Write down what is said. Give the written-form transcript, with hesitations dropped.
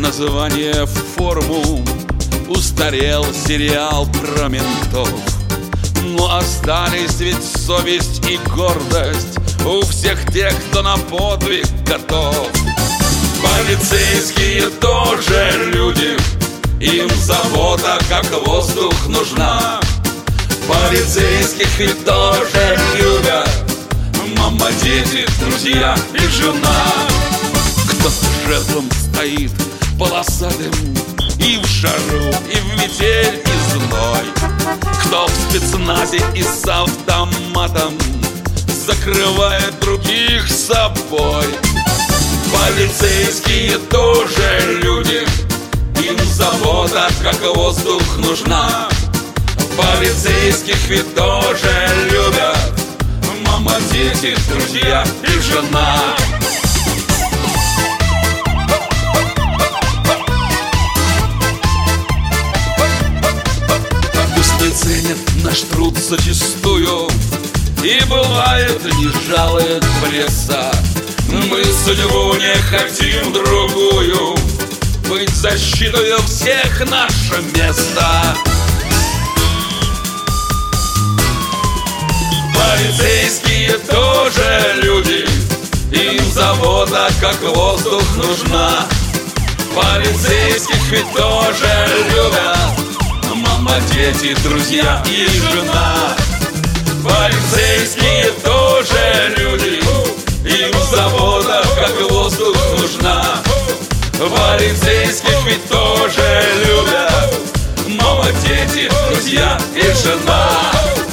название в форму. Устарел сериал про ментов, но остались ведь совесть и гордость у всех тех, кто на подвиг готов. Полицейские тоже люди, им забота, как воздух, нужна. Полицейских ведь тоже любят мама, дети, друзья и жена. Кто-то жертвам стоит полосатым и в жару, и в метель, и зной. Кто в спецназе и с автоматом закрывает других собой. Полицейские тоже люди, им забота, как воздух, нужна. Полицейских ведь тоже любят мама, дети, друзья и жена. Пусть не ценят наш труд зачастую, и бывает не жалует пресса. Мы судьбу не хотим другую, быть защитой у всех наше место. Полицейские тоже люди, им забота, как воздух, нужна. Полицейских ведь тоже любят мама, дети, друзья и жена. Полицейские тоже люди, им забота, как воздух, нужна. Полицейских ведь тоже любят мама, дети, друзья и жена.